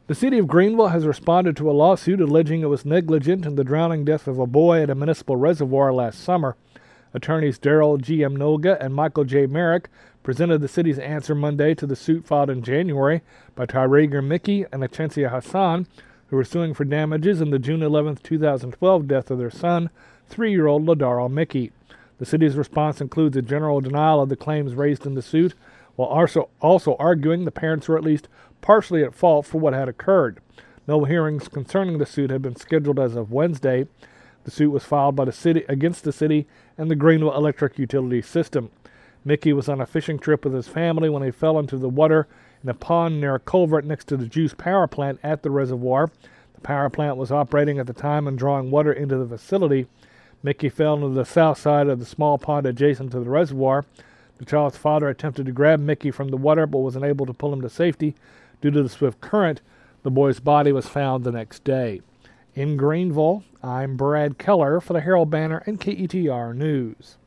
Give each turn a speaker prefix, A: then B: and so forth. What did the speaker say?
A: The city of Greenville has responded to a lawsuit alleging it was negligent in the drowning death of a boy at a municipal reservoir last summer. Attorneys Daryl G.M. Noga and Michael J. Merrick presented the city's answer Monday to the suit filed in January by Tyrager Mickey and Achencia Hassan, who were suing for damages in the June 11, 2012 death of their son, 3-year-old Ladaro Mickey. The city's response includes a general denial of the claims raised in the suit, while also arguing the parents were at least partially at fault for what had occurred. No hearings concerning the suit had been scheduled as of Wednesday. The suit was filed by the city against the city and the Greenville Electric Utility System. Mickey was on a fishing trip with his family when he fell into the water in a pond near a culvert next to the Juice Power Plant at the reservoir. The power plant was operating at the time and drawing water into the facility. Mickey fell into the south side of the small pond adjacent to the reservoir. The child's father attempted to grab Mickey from the water but was unable to pull him to safety due to the swift current. The boy's body was found the next day. In Greenville, I'm Brad Keller for the Herald Banner and KETR News.